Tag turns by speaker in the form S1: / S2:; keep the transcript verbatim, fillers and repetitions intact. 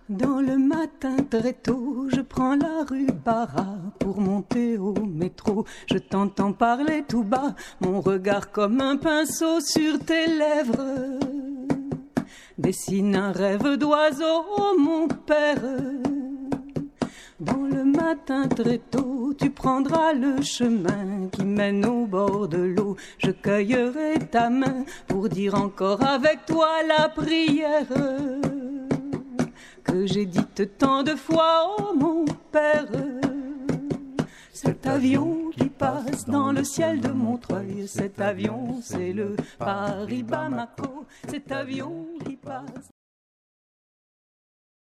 S1: Dans le matin très tôt, je prends la rue Barra pour monter au métro. Je t'entends parler tout bas, mon regard comme un pinceau sur tes lèvres dessine un rêve d'oiseau, oh mon père. Dans le matin très tôt, tu prendras le chemin qui mène au bord de l'eau. Je cueillerai ta main pour dire encore avec toi la prière que j'ai dite tant de fois, oh mon père. Cet avion qui passe dans le ciel de Montreuil, cet avion c'est le Paris-Bamako. Cet avion qui passe